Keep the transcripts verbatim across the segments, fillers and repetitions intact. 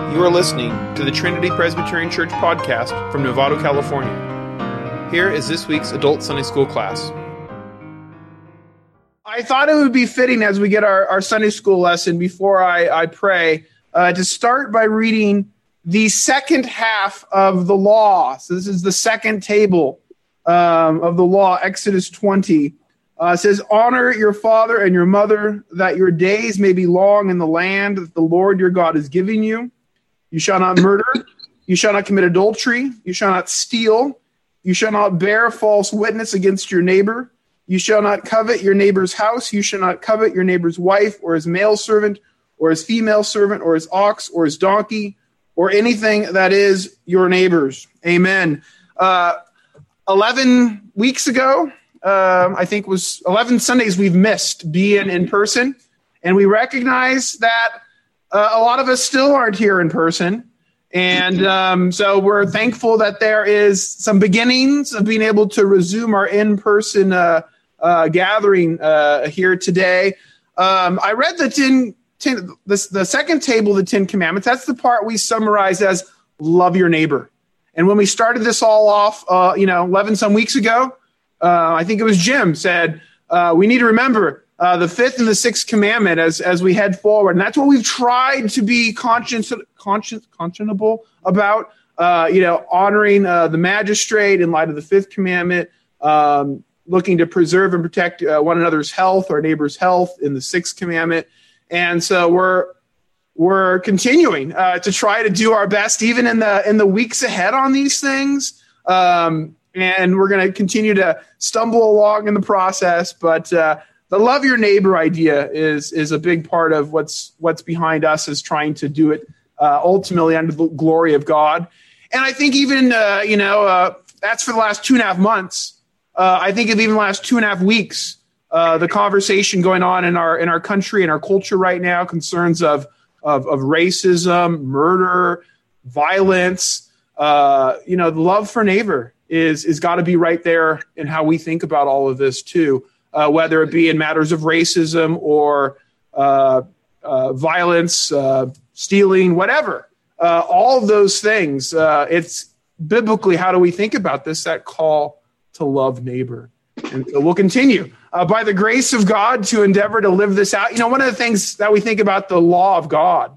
You are listening to the Trinity Presbyterian Church podcast from Novato, California. Here is this week's Adult Sunday School class. I thought it would be fitting as we get our, our Sunday School lesson before I, I pray uh, to start by reading the second half of the law. So this is the second table um, of the law, Exodus twenty. Uh, it says, honor your father and your mother, that your days may be long in the land that the Lord your God is giving you. You shall not murder. You shall not commit adultery. You shall not steal. You shall not bear false witness against your neighbor. You shall not covet your neighbor's house. You shall not covet your neighbor's wife or his male servant or his female servant or his ox or his donkey or anything that is your neighbor's. Amen. Uh, eleven weeks ago, uh, I think it was eleven Sundays we've missed being in person. And we recognize that uh, a lot of us still aren't here in person. And um, so we're thankful that there is some beginnings of being able to resume our in-person uh, uh, gathering uh, here today. Um, I read the ten, ten the, the second table of the Ten Commandments. That's the part we summarize as love your neighbor. And when we started this all off, uh, you know, eleven some weeks ago, uh, I think it was Jim said, uh, we need to remember uh, the fifth and the sixth commandment as, as we head forward. And that's what we've tried to be conscious, conscious, conscionable about, uh, you know, honoring uh, the magistrate in light of the fifth commandment, um, looking to preserve and protect uh, one another's health, our neighbor's health in the sixth commandment. And so we're we're continuing uh, to try to do our best, even in the in the weeks ahead on these things. Um, and we're going to continue to stumble along in the process. But uh, the love your neighbor idea is is a big part of what's what's behind us is trying to do it uh, ultimately under the glory of God. And I think even, uh, you know, uh, that's for the last two and a half months. Uh, I think of even the last two and a half weeks, uh, the conversation going on in our in our country and our culture right now, concerns of of, of racism, murder, violence, uh, you know, the love for neighbor is is got to be right there in how we think about all of this too, uh, whether it be in matters of racism or uh, uh, violence, uh, stealing, whatever. Uh, all of those things. Uh, it's biblically, how do we think about this? That call to love neighbor. And so we'll continue uh, by the grace of God to endeavor to live this out. You know, one of the things that we think about the law of God,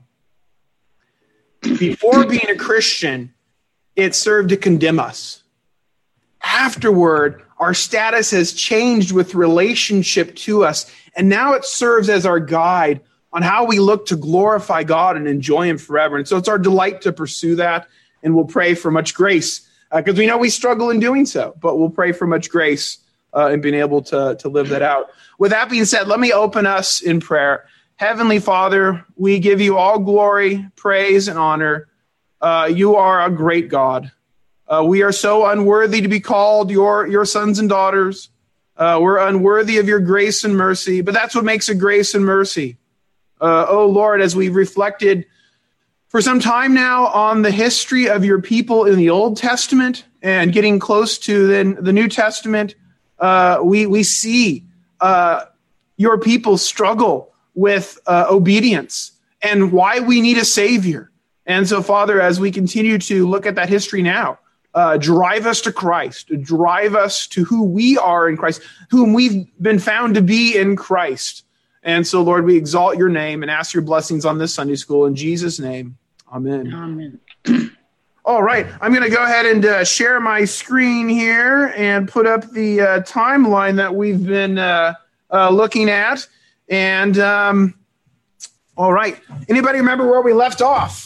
before being a Christian, it served to condemn us. Afterward, our status has changed with relationship to us. And now it serves as our guide on how we look to glorify God and enjoy him forever. And so it's our delight to pursue that. And we'll pray for much grace because uh, we know we struggle in doing so, but we'll pray for much grace uh, in being able to, to live that out. With that being said, let me open us in prayer. Heavenly Father, we give you all glory, praise, and honor. Uh, you are a great God. Uh, we are so unworthy to be called your, your sons and daughters. Uh, we're unworthy of your grace and mercy, but that's what makes it grace and mercy. Uh, oh, Lord, as we've reflected for some time now on the history of your people in the Old Testament and getting close to then the New Testament, uh, we, we see uh, your people struggle with uh, obedience and why we need a Savior. And so, Father, as we continue to look at that history now, uh, drive us to Christ, drive us to who we are in Christ, whom we've been found to be in Christ. And so, Lord, we exalt your name and ask your blessings on this Sunday school. In Jesus' name, amen. Amen. All right. I'm going to go ahead and uh, share my screen here and put up the uh, timeline that we've been uh, uh, looking at. And, um, all right. Anybody remember where we left off?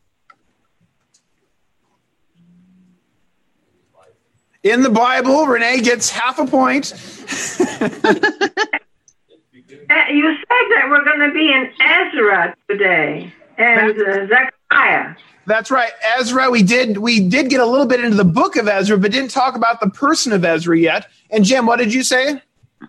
In the Bible, Renee gets half a point. You said that we're going to be in Ezra today and uh, Zechariah. That's right, Ezra. We did we did get a little bit into the book of Ezra, but didn't talk about the person of Ezra yet. And Jim, what did you say?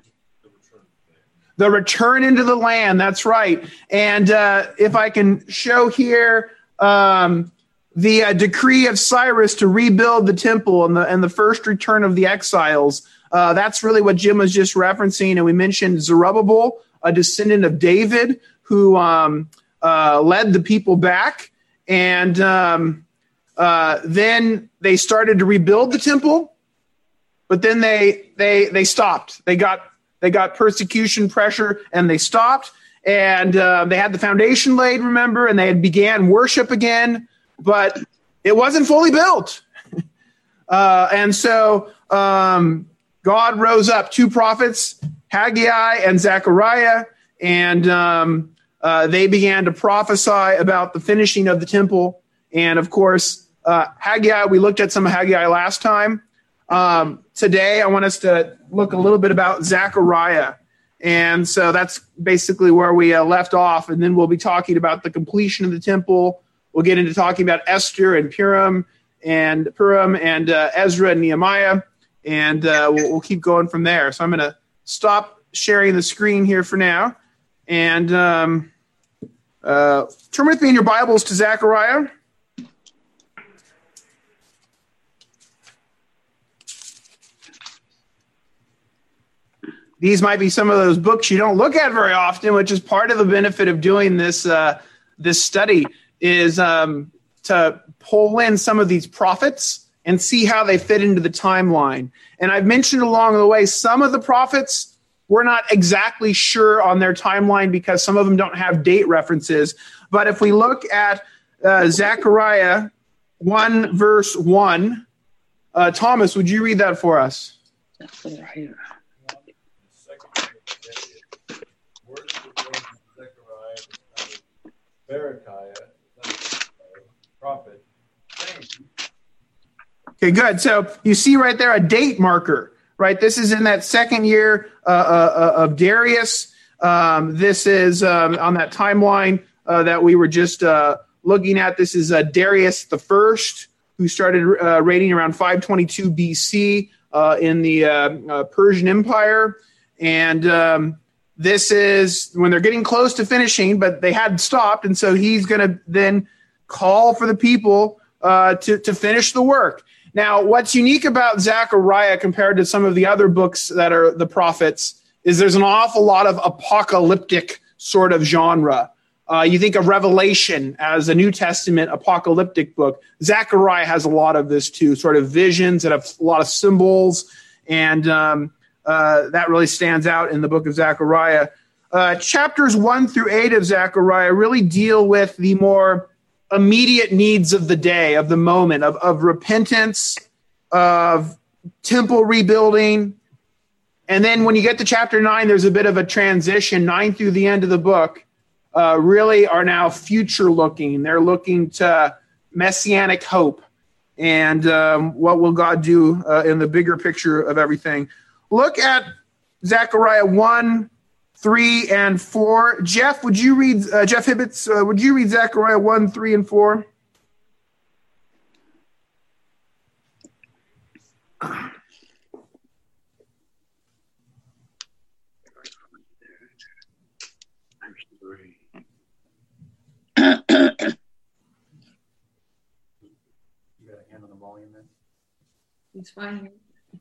The return into the land. That's right. And uh, if I can show here um, the uh, decree of Cyrus to rebuild the temple and the and the first return of the exiles. Uh, that's really what Jim was just referencing. And we mentioned Zerubbabel, a descendant of David, who um, uh, led the people back. And um, uh, then they started to rebuild the temple, but then they they they stopped. They got they got persecution pressure, and they stopped. And uh, they had the foundation laid, remember, and they had began worship again, but it wasn't fully built. uh, and so um, God rose up two prophets, Haggai and Zechariah, and um, uh, they began to prophesy about the finishing of the temple. And of course, uh, Haggai, we looked at some of Haggai last time. Um, today, I want us to look a little bit about Zechariah. And so that's basically where we uh, left off. And then we'll be talking about the completion of the temple. We'll get into talking about Esther and Purim and Purim and uh, Ezra and Nehemiah. And uh, we'll, we'll keep going from there. So I'm going to stop sharing the screen here for now. And um, uh, turn with me in your Bibles to Zechariah. These might be some of those books you don't look at very often, which is part of the benefit of doing this uh, this study, is um, to pull in some of these prophets and see how they fit into the timeline. And I've mentioned along the way, some of the prophets, we're not exactly sure on their timeline because some of them don't have date references. But if we look at uh, Zechariah one, verse one, uh, Thomas, would you read that for us? Zechariah. Berechiah, prophet. Okay, good. So you see right there a date marker, right? This is in that second year uh, uh, of Darius. Um, this is um, on that timeline uh, that we were just uh, looking at. This is uh, Darius the First, who started uh, reigning around five twenty-two B C uh, in the uh, uh, Persian Empire. And um, this is when they're getting close to finishing, but they had stopped. And so he's going to then call for the people uh, to, to finish the work. Now, what's unique about Zechariah compared to some of the other books that are the prophets is there's an awful lot of apocalyptic sort of genre. Uh, you think of Revelation as a New Testament apocalyptic book. Zechariah has a lot of this too, sort of visions that have a lot of symbols, and um, uh, that really stands out in the book of Zechariah. Uh, chapters one through eight of Zechariah really deal with the more immediate needs of the day, of the moment, of, of repentance, of temple rebuilding. And then when you get to chapter nine, there's a bit of a transition. Nine through the end of the book uh, really are now future looking. They're looking to messianic hope and um, what will God do uh, in the bigger picture of everything. Look at Zechariah one, three, and four. Jeff, would you read, uh, Jeff Hibbets, uh, would you read Zechariah one, three, and four? You got a hand on the volume then? It's fine.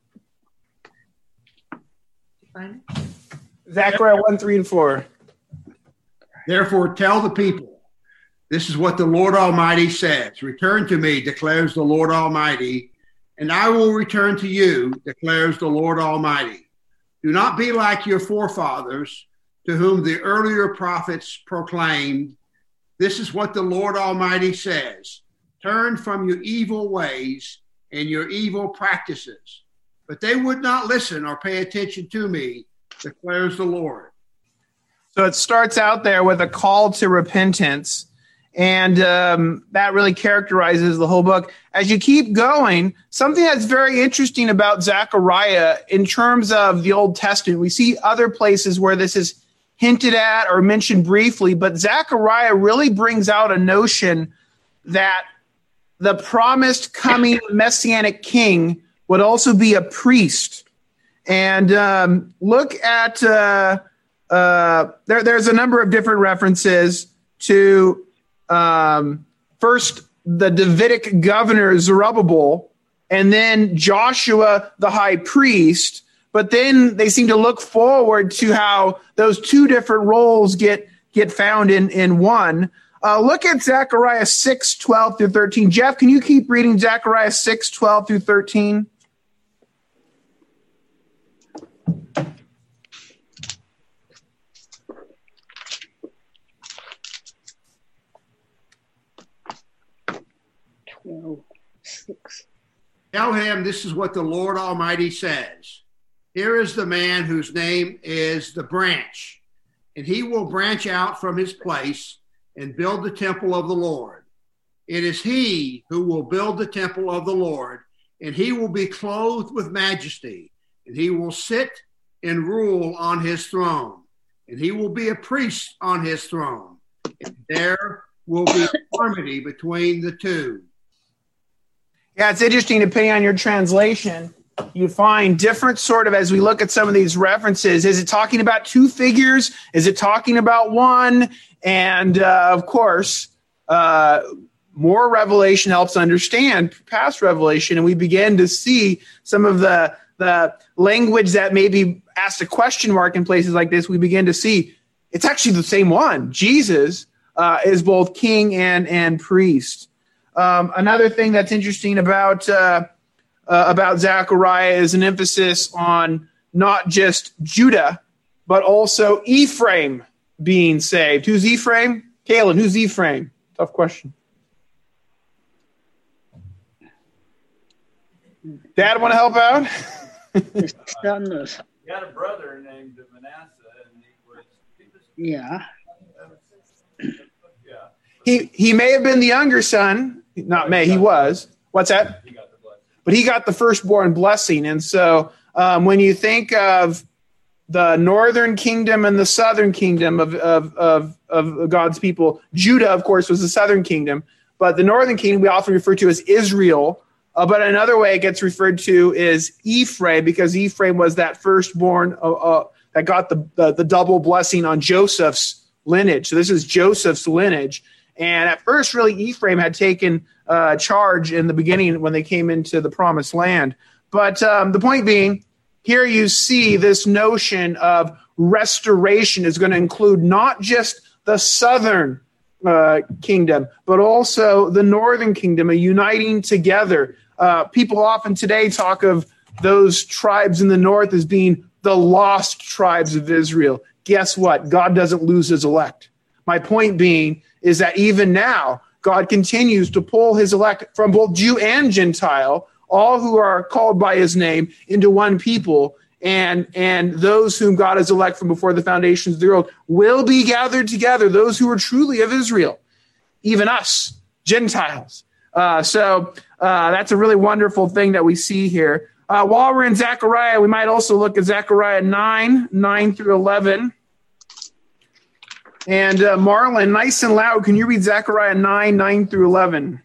You find it? Zechariah one, three, and four. Therefore, tell the people, this is what the Lord Almighty says. Return to me, declares the Lord Almighty, and I will return to you, declares the Lord Almighty. Do not be like your forefathers, to whom the earlier prophets proclaimed, this is what the Lord Almighty says. Turn from your evil ways and your evil practices. But they would not listen or pay attention to me, declares the Lord. So it starts out there with a call to repentance, and um, that really characterizes the whole book. As you keep going, something that's very interesting about Zechariah in terms of the Old Testament, we see other places where this is hinted at or mentioned briefly, but Zechariah really brings out a notion that the promised coming messianic king would also be a priest. And um, look at, uh, uh, there, there's a number of different references to um, first the Davidic governor Zerubbabel, and then Joshua the high priest. But then they seem to look forward to how those two different roles get, get found in, in one. Uh, look at Zechariah six, twelve through thirteen. Jeff, can you keep reading Zechariah six, twelve through thirteen? twelve, six. Tell him this is what the Lord Almighty says. Here is the man whose name is the branch, and he will branch out from his place and build the temple of the Lord. It is he who will build the temple of the Lord, and he will be clothed with majesty, and he will sit and rule on his throne, and he will be a priest on his throne. And there will be harmony between the two. Yeah, it's interesting, depending on your translation, you find different sort of, as we look at some of these references, is it talking about two figures? Is it talking about one? And uh, of course, uh, more revelation helps understand past revelation, and we begin to see some of the, the language that maybe asked a question mark in places like this. We begin to see it's actually the same one. Jesus uh, is both king and, and priest. Um, another thing that's interesting about uh, uh, about Zechariah is an emphasis on not just Judah, but also Ephraim being saved. Who's Ephraim? Kaylin, who's Ephraim? Tough question. Dad, want to help out? The son of, He had a brother named Manasseh, and he was, he was yeah. yeah. He he may have been the younger son. Not may, he was. What's that? He got the blessing. But he got the firstborn blessing. And so um, when you think of the northern kingdom and the southern kingdom of, of, of, of God's people, Judah, of course, was the southern kingdom. But the northern kingdom we often refer to as Israel. Uh, but another way it gets referred to is Ephraim, because Ephraim was that firstborn uh, uh, that got the, the, the double blessing on Joseph's lineage. So this is Joseph's lineage. And at first, really, Ephraim had taken uh, charge in the beginning when they came into the promised land. But um, the point being, here you see this notion of restoration is going to include not just the southern uh, kingdom, but also the northern kingdom, a uniting together. Uh, people often today talk of those tribes in the north as being the lost tribes of Israel. Guess what? God doesn't lose his elect. My point being is that even now, God continues to pull his elect from both Jew and Gentile, all who are called by his name, into one people. And, and those whom God has elected from before the foundations of the world will be gathered together, those who are truly of Israel, even us, Gentiles. Uh, so uh, that's a really wonderful thing that we see here. Uh, while we're in Zechariah, we might also look at Zechariah nine, nine through eleven. And uh, Marlon, nice and loud, can you read Zechariah nine, nine through eleven?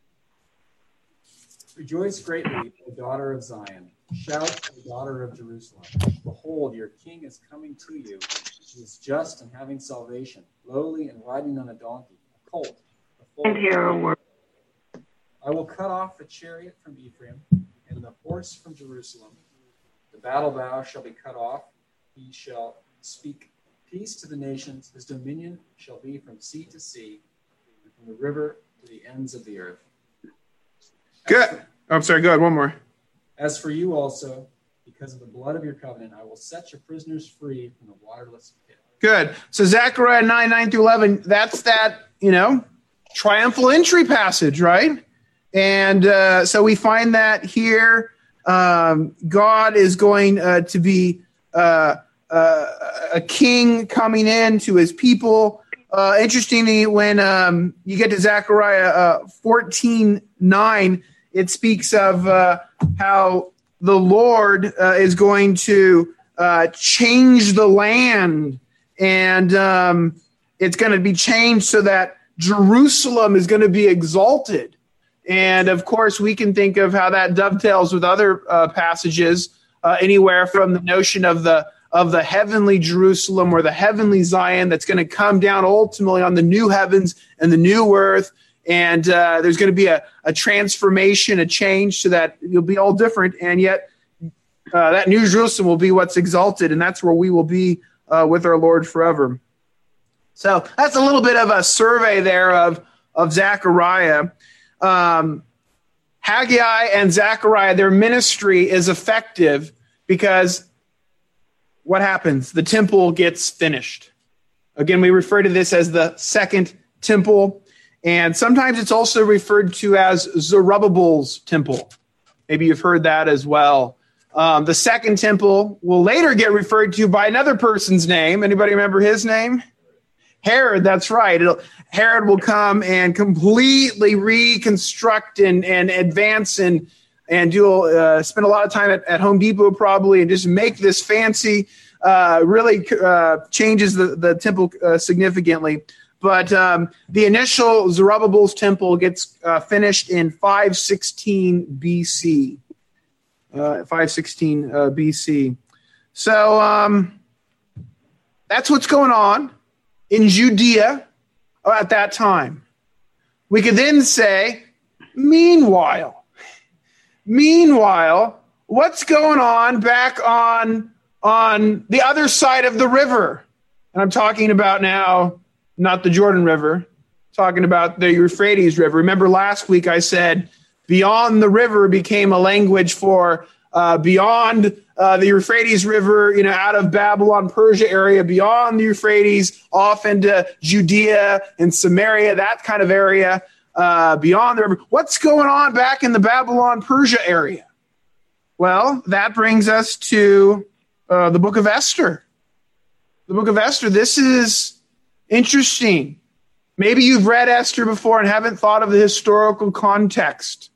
Rejoice greatly, O daughter of Zion. Shout, O daughter of Jerusalem. Behold, your king is coming to you. He is just and having salvation, lowly and riding on a donkey, a colt. A foal. And hear a word. I will cut off the chariot from Ephraim and the horse from Jerusalem. The battle bow shall be cut off. He shall speak peace to the nations. His dominion shall be from sea to sea, and from the river to the ends of the earth. Good. Oh, I'm sorry, go ahead, one more. As for you also, because of the blood of your covenant, I will set your prisoners free from the waterless pit. Good. So Zechariah nine, nine through eleven, that's that, you know, triumphal entry passage, right? And uh, so we find that here um, God is going uh, to be uh, uh, a king coming in to his people. Uh, interestingly, when um, you get to Zechariah uh, fourteen nine, it speaks of uh, how the Lord uh, is going to uh, change the land, and um, it's going to be changed so that Jerusalem is going to be exalted. And of course, we can think of how that dovetails with other uh, passages, uh, anywhere from the notion of the of the heavenly Jerusalem or the heavenly Zion that's going to come down ultimately on the new heavens and the new earth. And uh, there's going to be a, a transformation, a change, so that you'll be all different. And yet uh, that new Jerusalem will be what's exalted, and that's where we will be uh, with our Lord forever. So that's a little bit of a survey there of, of Zechariah. Um, Haggai and Zechariah, their ministry is effective because what happens? The temple gets finished. Again, we refer to this as the second temple, and sometimes it's also referred to as Zerubbabel's temple. Maybe you've heard that as well. Um, the second temple will later get referred to by another person's name. Anybody remember his name? Herod, that's right. It'll, Herod will come and completely reconstruct and, and advance and and do uh, spend a lot of time at, at Home Depot probably and just make this fancy, uh, really uh, changes the, the temple uh, significantly. But um, the initial Zerubbabel's temple gets uh, finished in five sixteen B C. Uh, five sixteen uh, B C. So um, that's what's going on in Judea at that time. We could then say, meanwhile, meanwhile, what's going on back on, on the other side of the river? And I'm talking about now, not the Jordan River, talking about the Euphrates River. Remember last week I said beyond the river became a language for uh, beyond uh, the Euphrates River, you know, out of Babylon, Persia area, beyond the Euphrates, off into Judea and Samaria, that kind of area, uh, beyond the river. What's going on back in the Babylon, Persia area? Well, that brings us to uh, the book of Esther. The book of Esther, this is interesting. Maybe you've read Esther before and haven't thought of the historical context.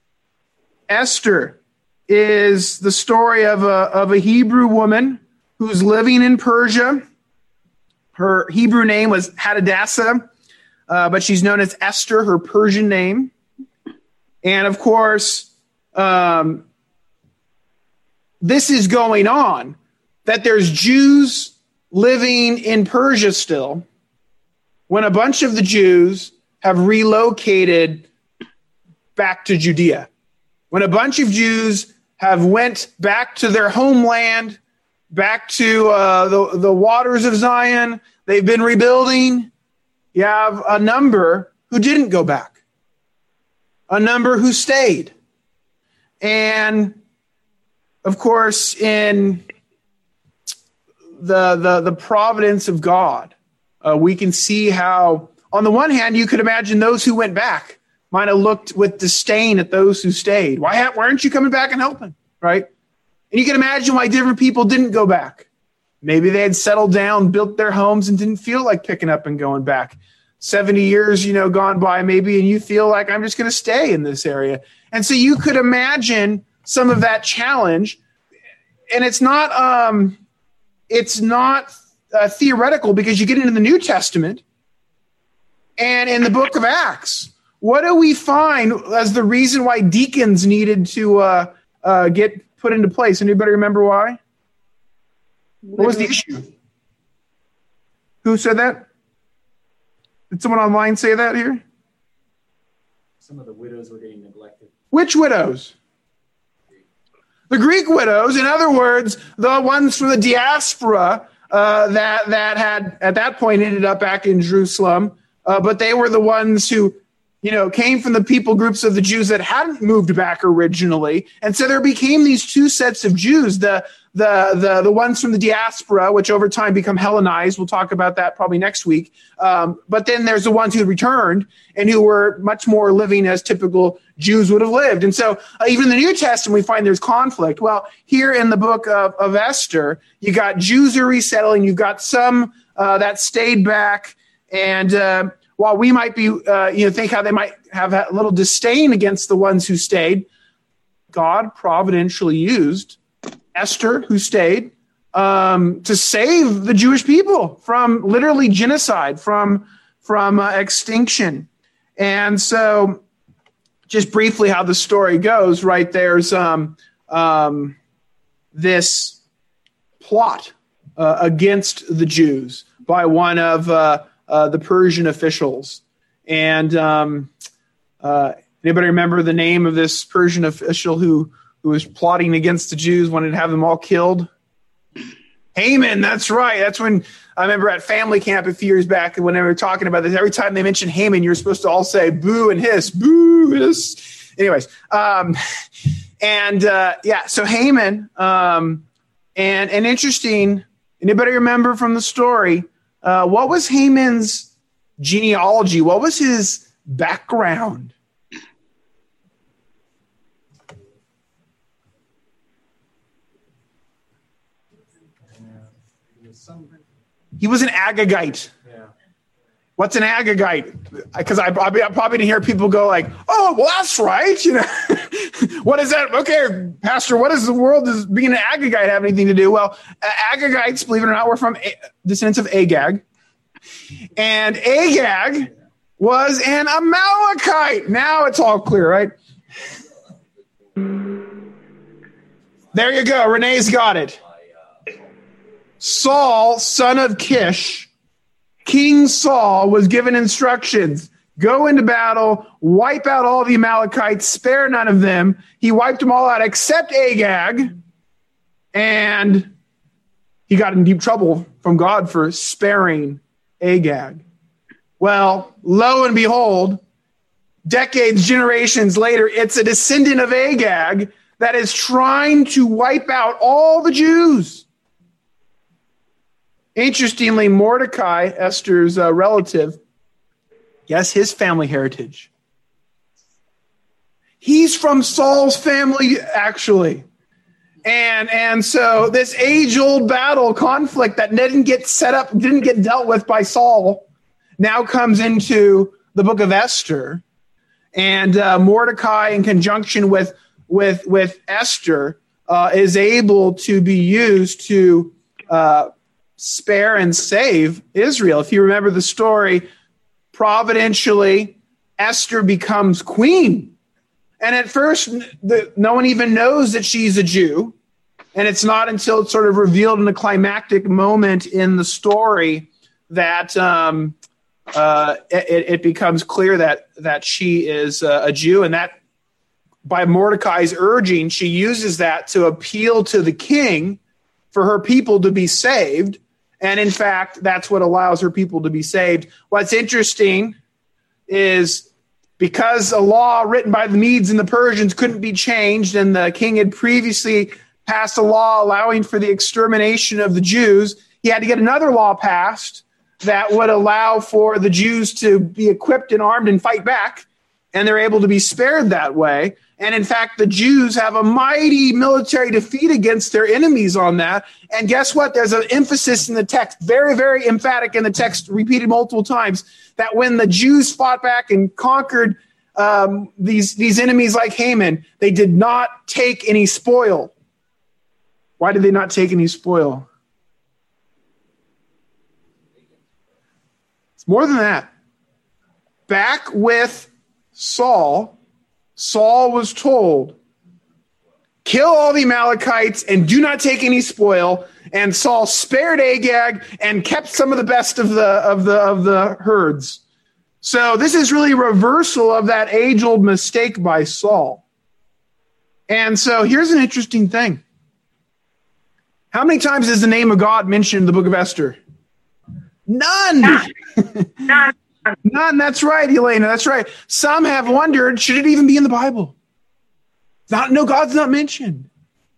Esther is the story of a, of a Hebrew woman who's living in Persia. Her Hebrew name was Hadassah, uh, but she's known as Esther, her Persian name. And of course, um, this is going on, that there's Jews living in Persia still, when a bunch of the Jews have relocated back to Judea. When a bunch of Jews have went back to their homeland, back to uh, the, the waters of Zion, they've been rebuilding. You have a number who didn't go back, a number who stayed. And of course, in the the, the providence of God, uh, we can see how, on the one hand, you could imagine those who went back might have looked with disdain at those who stayed. Why, why aren't you coming back and helping, right? And you can imagine why different people didn't go back. Maybe they had settled down, built their homes, and didn't feel like picking up and going back. seventy years, you know, gone by maybe, and you feel like I'm just going to stay in this area. And so you could imagine some of that challenge. And it's not, um, it's not uh, theoretical, because you get into the New Testament and in the book of Acts, what do we find as the reason why deacons needed to uh, uh, get put into place? Anybody remember why? What was the issue? Who said that? Did someone online say that here? Some of the widows were getting neglected. Which widows? The Greek widows. In other words, the ones from the diaspora uh, that, that had, at that point, ended up back in Jerusalem. Uh, but they were the ones who, you know, came from the people groups of the Jews that hadn't moved back originally. And so there became these two sets of Jews, the the the the ones from the diaspora, which over time become Hellenized. We'll talk about that probably next week. Um, but then there's the ones who returned and who were much more living as typical Jews would have lived. And so uh, even in the New Testament, we find there's conflict. Well, here in the book of, of Esther, you got Jews who are resettling. You've got some uh, that stayed back. And uh, while we might be, uh, you know, think how they might have a little disdain against the ones who stayed, God providentially used Esther, who stayed, um, to save the Jewish people from literally genocide, from from uh, extinction. And so, just briefly, how the story goes, right? There's um, um, this plot uh, against the Jews by one of uh, uh, the Persian officials, and um, uh, anybody remember the name of this Persian official who? who was plotting against the Jews, wanted to have them all killed? Haman, that's right. That's when I remember at family camp a few years back when they were talking about this. Every time they mentioned Haman, you're supposed to all say boo and hiss, boo, hiss. Anyways, um, and uh, yeah, so Haman, um, and and interesting. Anybody remember from the story? Uh, what was Haman's genealogy? What was his background? He was an Agagite. Yeah. What's an Agagite? Because I, I, I probably didn't hear people go like, "Oh, well, that's right." You know, what is that? Okay, Pastor, what does the world does being an Agagite have anything to do? Well, Agagites, believe it or not, were from A- descendants of Agag, and Agag was an Amalekite. Now it's all clear, right? There you go. Renee's got it. Saul, son of Kish, King Saul, was given instructions. Go into battle, wipe out all the Amalekites, spare none of them. He wiped them all out except Agag. And he got in deep trouble from God for sparing Agag. Well, lo and behold, decades, generations later, it's a descendant of Agag that is trying to wipe out all the Jews. Interestingly, Mordecai, Esther's uh, relative, guess his family heritage. He's from Saul's family, actually. And and so this age-old battle conflict that didn't get set up, didn't get dealt with by Saul, now comes into the book of Esther. And uh, Mordecai, in conjunction with, with, with Esther, uh, is able to be used to uh, spare and save Israel. If you remember the story, providentially, Esther becomes queen. And at first, the, no one even knows that she's a Jew. And it's not until it's sort of revealed in a climactic moment in the story that um, uh, it, it becomes clear that that she is uh, a Jew. And that, by Mordecai's urging, she uses that to appeal to the king for her people to be saved. And in fact, that's what allows her people to be saved. What's interesting is because a law written by the Medes and the Persians couldn't be changed, and the king had previously passed a law allowing for the extermination of the Jews, he had to get another law passed that would allow for the Jews to be equipped and armed and fight back, and they're able to be spared that way. And in fact, the Jews have a mighty military defeat against their enemies on that. And guess what? There's an emphasis in the text, very, very emphatic in the text, repeated multiple times, that when the Jews fought back and conquered um, these, these enemies like Haman, they did not take any spoil. Why did they not take any spoil? It's more than that. Back with Saul, Saul was told, kill all the Amalekites and do not take any spoil. And Saul spared Agag and kept some of the best of the of the of the herds. So this is really a reversal of that age-old mistake by Saul. And so here's an interesting thing. How many times is the name of God mentioned in the book of Esther? None. None. None. That's right, Elena. That's right. Some have wondered, should it even be in the Bible? Not, no, God's not mentioned.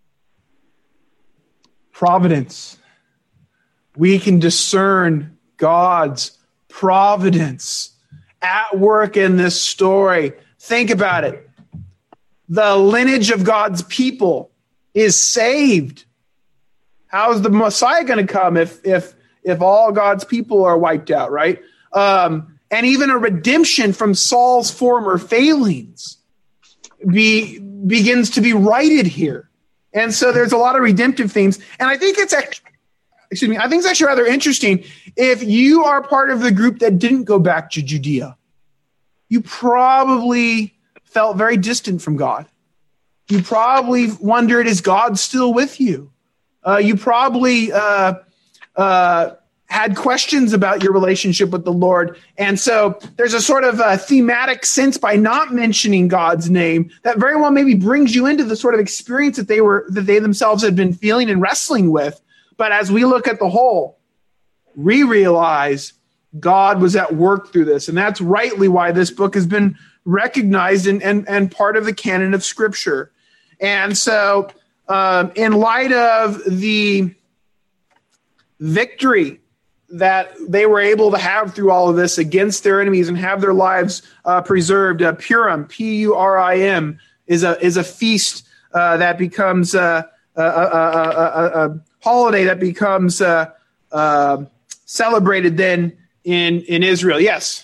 Providence. We can discern God's providence at work in this story. Think about it. The lineage of God's people is saved. How is the Messiah going to come if if if all God's people are wiped out, right? Um, and even a redemption from Saul's former failings be, begins to be righted here. And so there's a lot of redemptive themes. And I think it's actually, excuse me, I think it's actually rather interesting. If you are part of the group that didn't go back to Judea, you probably felt very distant from God. You probably wondered, is God still with you? Uh, you probably uh, uh, had questions about your relationship with the Lord. And so there's a sort of a thematic sense by not mentioning God's name that very well maybe brings you into the sort of experience that they were, that they themselves had been feeling and wrestling with. But as we look at the whole, we realize God was at work through this. And that's rightly why this book has been recognized and, and, and part of the canon of Scripture. And so um, in light of the victory that they were able to have through all of this against their enemies and have their lives uh, preserved, uh, Purim, P U R I M, is a is a feast uh, that becomes uh, a, a, a, a, a holiday that becomes uh, uh, celebrated then in, in Israel. Yes?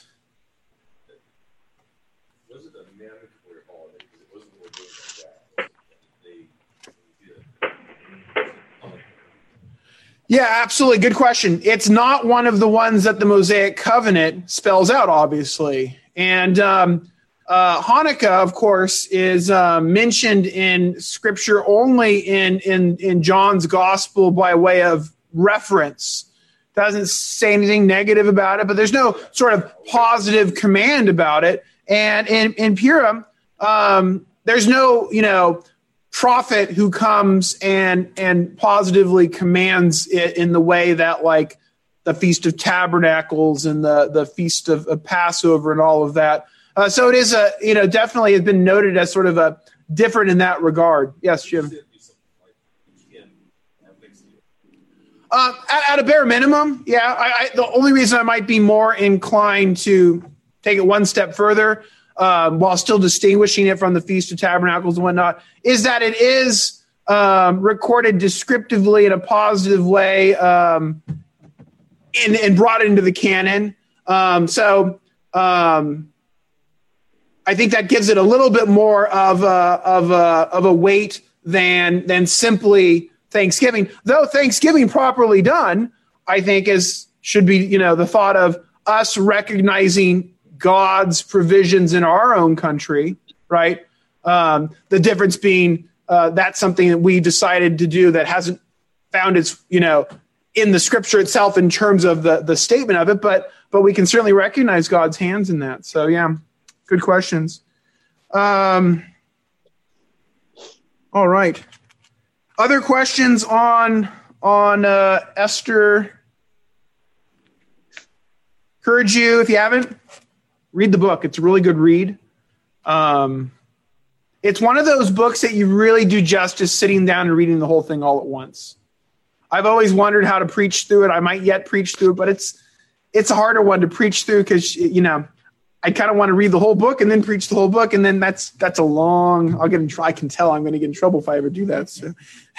Was it a mandatory holiday? Because it wasn't ordained like that. They, they did. Yeah, absolutely. Good question. It's not one of the ones that the Mosaic Covenant spells out, obviously. And um, uh, Hanukkah, of course, is uh, mentioned in Scripture only in, in, in John's Gospel by way of reference. Doesn't say anything negative about it, but there's no sort of positive command about it. And in, in Purim, um, there's no, you know, prophet who comes and and positively commands it in the way that like the Feast of Tabernacles and the the Feast of, of Passover and all of that. Uh, so it is a, you know, definitely has been noted as sort of a different in that regard. Yes, Jim. Uh, at, at a bare minimum, yeah. I, I, the only reason I might be more inclined to take it one step further, um, while still distinguishing it from the Feast of Tabernacles and whatnot, is that it is um, recorded descriptively in a positive way um, and, and brought into the canon. Um, so um, I think that gives it a little bit more of a, of a, of a weight than than simply Thanksgiving, though Thanksgiving properly done, I think is should be, you know, the thought of us recognizing God's provisions in our own country, right? Um, the difference being uh, that's something that we decided to do that hasn't found its, you know, in the Scripture itself in terms of the the statement of it, but but we can certainly recognize God's hands in that. So yeah, good questions. Um, all right. Other questions on on uh, Esther? Encourage you, if you haven't, read the book. It's a really good read. Um, it's one of those books that you really do justice sitting down and reading the whole thing all at once. I've always wondered how to preach through it. I might yet preach through it, but it's it's a harder one to preach through because, you know, I kind of want to read the whole book and then preach the whole book, and then that's that's a long. I'll get in. I can tell I'm going to get in trouble if I ever do that. So,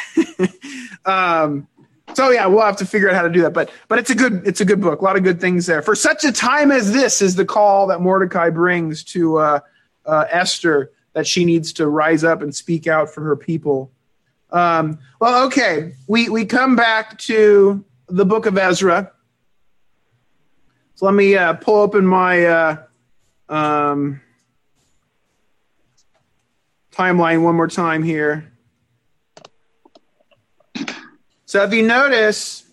um, so yeah, we'll have to figure out how to do that. But but it's a good it's a good book. A lot of good things there. For such a time as this is the call that Mordecai brings to uh, uh, Esther, that she needs to rise up and speak out for her people. Um, well, okay, we we come back to the book of Ezra. So let me uh, pull open my. Uh, Um, timeline one more time here. So if you notice,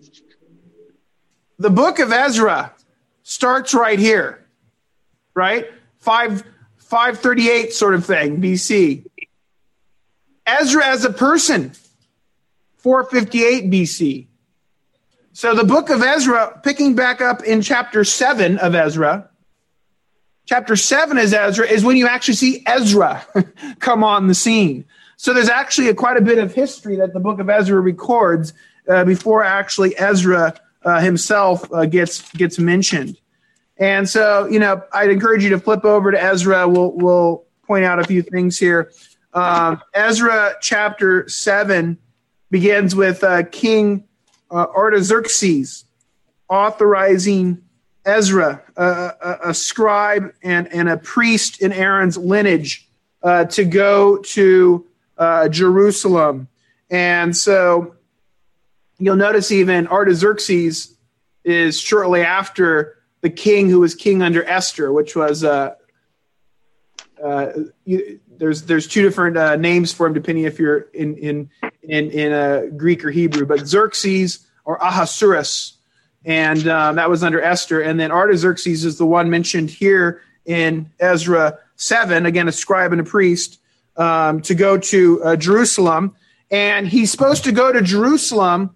the book of Ezra starts right here, right? Five, five thirty-eight sort of thing, B C. Ezra as a person, four fifty-eight B C. So the book of Ezra, picking back up in chapter seven of Ezra, Chapter seven is Ezra, is when you actually see Ezra come on the scene. So there's actually a, quite a bit of history that the book of Ezra records uh, before actually Ezra uh, himself uh, gets gets mentioned. And so, you know, I'd encourage you to flip over to Ezra. We'll we'll point out a few things here. Um, Ezra chapter seven begins with uh, King uh, Artaxerxes authorizing Ezra, uh, a, a scribe and, and a priest in Aaron's lineage, uh, to go to uh, Jerusalem. And so you'll notice even Artaxerxes is shortly after the king who was king under Esther, which was, uh, uh, you, there's there's two different uh, names for him depending if you're in, in, in, in uh, Greek or Hebrew, but Xerxes or Ahasuerus. And um, that was under Esther. And then Artaxerxes is the one mentioned here in Ezra seven, again, a scribe and a priest, um, to go to uh, Jerusalem. And he's supposed to go to Jerusalem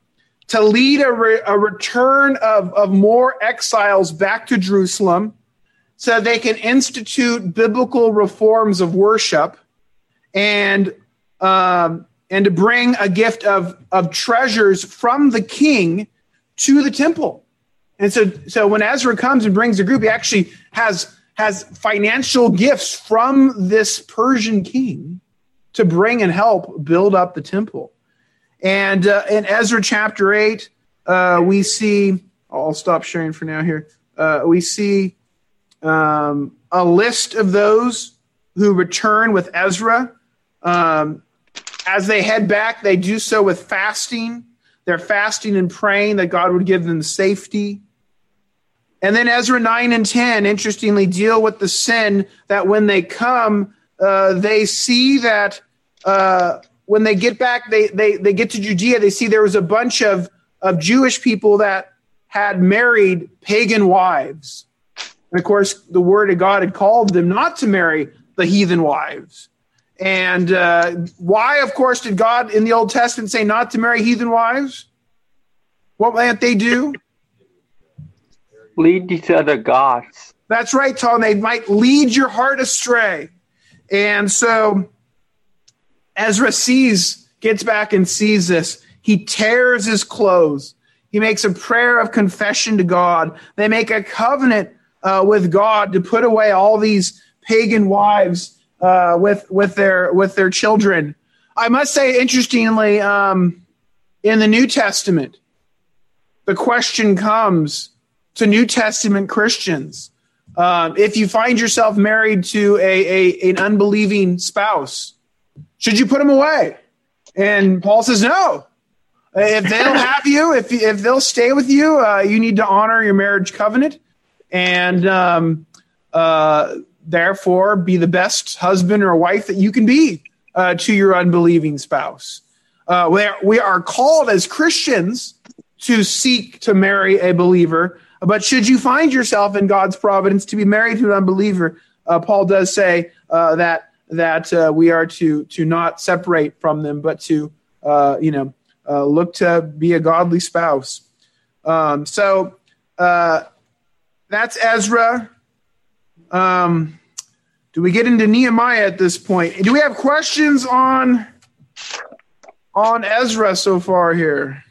to lead a, re, a return of, of more exiles back to Jerusalem so they can institute biblical reforms of worship and um, and to bring a gift of, of treasures from the king to the temple. And so, so when Ezra comes and brings a group, he actually has, has financial gifts from this Persian king to bring and help build up the temple. And uh, in Ezra chapter eight, uh, we see, I'll stop sharing for now here. Uh, we see um, a list of those who return with Ezra. Um, as they head back, they do so with fasting. They're fasting and praying that God would give them safety. And then Ezra nine and ten, interestingly, deal with the sin that when they come, uh, they see that uh, when they get back, they, they, they get to Judea, they see there was a bunch of, of Jewish people that had married pagan wives. And of course, the word of God had called them not to marry the heathen wives. And uh, why, of course, did God in the Old Testament say not to marry heathen wives? What might they do? Lead you to other gods. That's right, Tom. They might lead your heart astray. And so Ezra sees, gets back and sees this. He tears his clothes. He makes a prayer of confession to God. They make a covenant uh, with God to put away all these pagan wives uh, with with their with their children. I must say, interestingly, um, in the New Testament, the question comes to New Testament Christians: um, if you find yourself married to a, a an unbelieving spouse, should you put them away? And Paul says, no. If they'll have you, if if they'll stay with you, uh, you need to honor your marriage covenant, and um, uh, therefore be the best husband or wife that you can be uh, to your unbelieving spouse. Uh, we are, we are called as Christians to seek to marry a believer, but should you find yourself in God's providence to be married to an unbeliever, uh, Paul does say uh, that that uh, we are to to not separate from them, but to uh, you know. Uh, look to be a godly spouse. Um, so uh, that's Ezra. Um, do we get into Nehemiah at this point? Do we have questions on on Ezra so far here?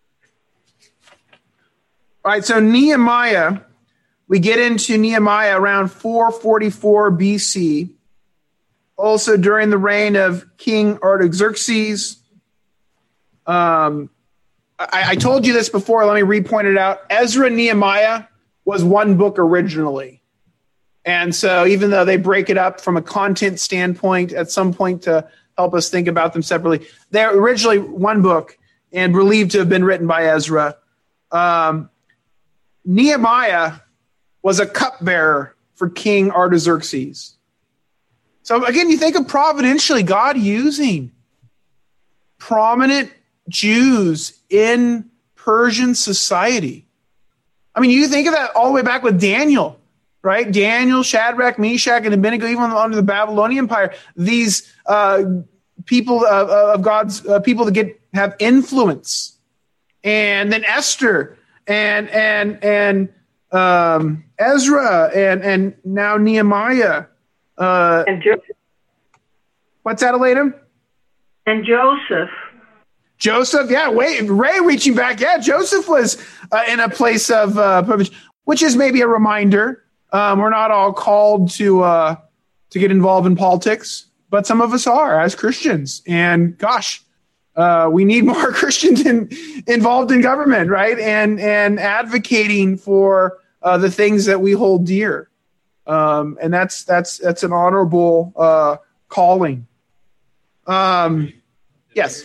All right, so Nehemiah, we get into Nehemiah around four forty-four B C, also during the reign of King Artaxerxes. Um, I, I told you this before. Let me re-point it out. Ezra and Nehemiah was one book originally. And so even though they break it up from a content standpoint at some point to help us think about them separately, they're originally one book and believed to have been written by Ezra. Um, Nehemiah was a cupbearer for King Artaxerxes. So again, you think of providentially God using prominent Jews in Persian society. I mean, you think of that all the way back with Daniel, right? Daniel, Shadrach, Meshach, and Abednego, even under the Babylonian Empire, these uh, people of, of God's uh, people that get have influence, and then Esther and and and um, Ezra and and now Nehemiah. Uh, And Jo- what's that, Elena? and Joseph. Joseph, yeah, wait, Ray reaching back. Yeah, Joseph was uh, in a place of uh, privilege, which is maybe a reminder. Um, we're not all called to uh, to get involved in politics, but some of us are as Christians. And gosh, uh, we need more Christians in, involved in government, right? And and advocating for uh, the things that we hold dear. Um, and that's that's that's an honorable uh, calling. Um, yes.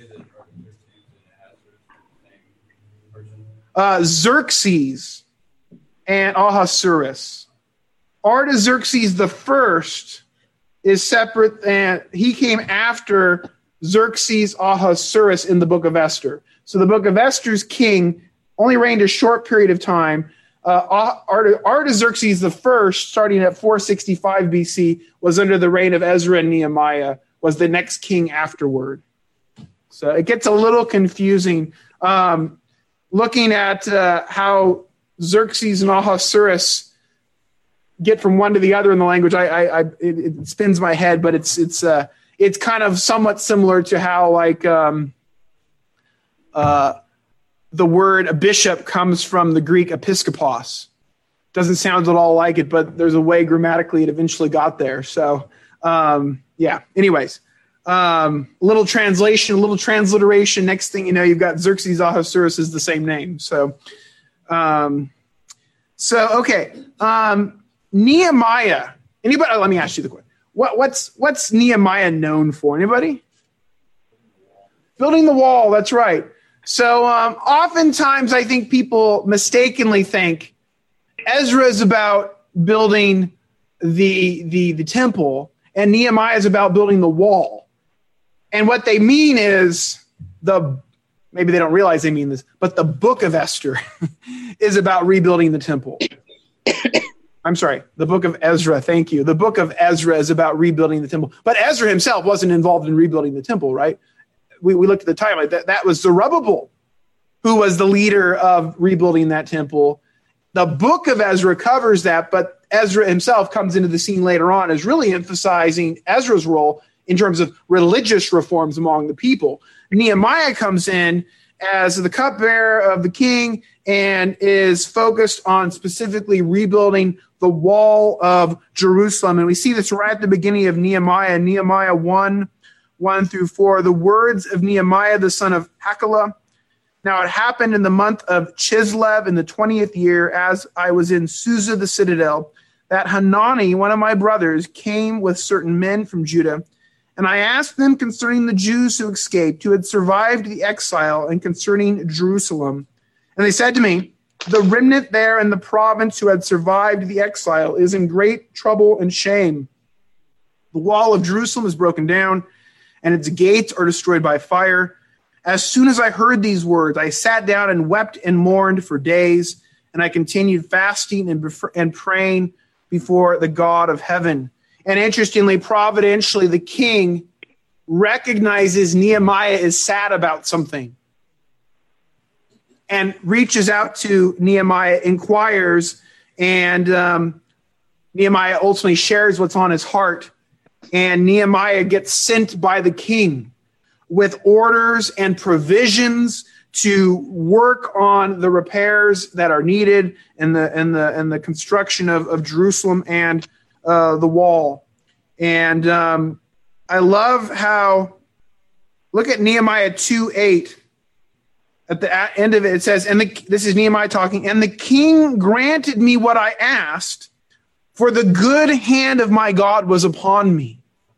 Uh, Xerxes and Ahasuerus. Artaxerxes the first is separate, and he came after Xerxes Ahasuerus in the book of Esther. So the book of Esther's king only reigned a short period of time. Uh, Artaxerxes the first, starting at four sixty-five B C, was under the reign of Ezra and Nehemiah, was the next king afterward. So it gets a little confusing. Um, looking at uh, how Xerxes and Ahasuerus get from one to the other in the language, I, I, I it, it spins my head, but it's it's uh, it's kind of somewhat similar to how like um, uh, the word a bishop comes from the Greek episkopos. Doesn't sound at all like it, but there's a way grammatically it eventually got there. So um, yeah. Anyways. Um, a little translation, a little transliteration. Next thing you know, you've got Xerxes Ahasuerus is the same name. So, um, so okay. Um, Nehemiah. Anybody? Oh, let me ask you the question. What, what's what's Nehemiah known for? Anybody? Building the wall. That's right. So, um, oftentimes, I think people mistakenly think Ezra is about building the the the temple, and Nehemiah is about building the wall. And what they mean is the, maybe they don't realize they mean this, but the book of Esther is about rebuilding the temple. I'm sorry, the book of Ezra, thank you. The book of Ezra is about rebuilding the temple. But Ezra himself wasn't involved in rebuilding the temple, right? We, we looked at the timeline. That, that was Zerubbabel, who was the leader of rebuilding that temple. The book of Ezra covers that, but Ezra himself comes into the scene later on as really emphasizing Ezra's role in terms of religious reforms among the people. Nehemiah comes in as the cupbearer of the king and is focused on specifically rebuilding the wall of Jerusalem. And we see this right at the beginning of Nehemiah, Nehemiah one, one through four. The words of Nehemiah, the son of Hakaliah. Now it happened in the month of Chislev in the twentieth year, as I was in Susa the citadel, that Hanani, one of my brothers, came with certain men from Judah. And I asked them concerning the Jews who escaped, who had survived the exile, and concerning Jerusalem. And they said to me, the remnant there in the province who had survived the exile is in great trouble and shame. The wall of Jerusalem is broken down, and its gates are destroyed by fire. As soon as I heard these words, I sat down and wept and mourned for days, and I continued fasting and, bef- and praying before the God of heaven. And interestingly, providentially, the king recognizes Nehemiah is sad about something and reaches out to Nehemiah, inquires, and um, Nehemiah ultimately shares what's on his heart. And Nehemiah gets sent by the king with orders and provisions to work on the repairs that are needed and the and the and the construction of, of Jerusalem and uh, the wall. And um, I love how, look at Nehemiah two eight. At the end of it, it says, and the, this is Nehemiah talking, and the king granted me what I asked, for the good hand of my God was upon me.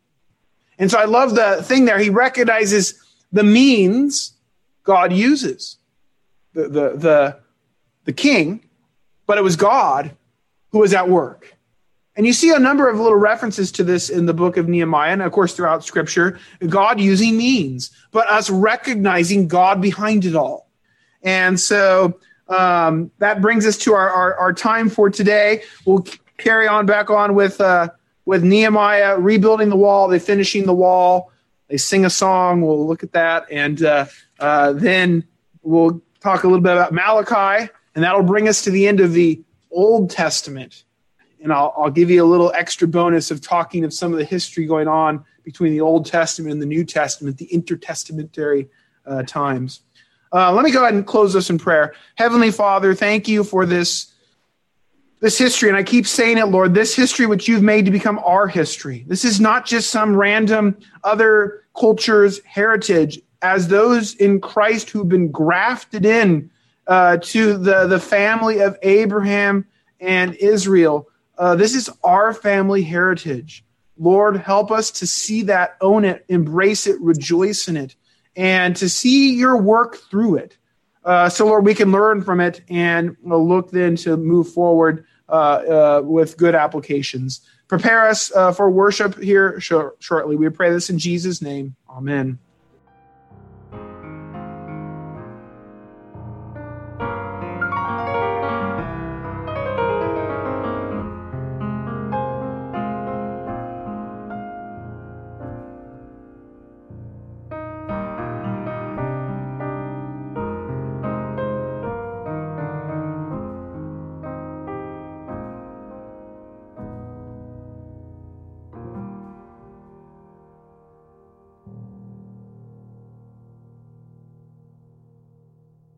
And so I love the thing there. He recognizes the means God uses, the, the, the, the king, but it was God who was at work. And you see a number of little references to this in the book of Nehemiah, and of course throughout Scripture, God using means, but us recognizing God behind it all. And so um, that brings us to our, our, our time for today. We'll carry on back on with uh, with Nehemiah rebuilding the wall. They finishing the wall. They sing a song. We'll look at that, and uh, uh, then we'll talk a little bit about Malachi, and that'll bring us to the end of the Old Testament. And I'll, I'll give you a little extra bonus of talking of some of the history going on between the Old Testament and the New Testament, the intertestamentary uh, times. Uh, let me go ahead and close this in prayer. Heavenly Father, thank you for this, this history. And I keep saying it, Lord, this history which you've made to become our history. This is not just some random other culture's heritage. As those in Christ who've been grafted in uh, to the, the family of Abraham and Israel, Uh, this is our family heritage. Lord, help us to see that, own it, embrace it, rejoice in it, and to see your work through it. Uh, so, Lord, we can learn from it and we'll look then to move forward uh, uh, with good applications. Prepare us uh, for worship here shor- shortly. We pray this in Jesus' name. Amen.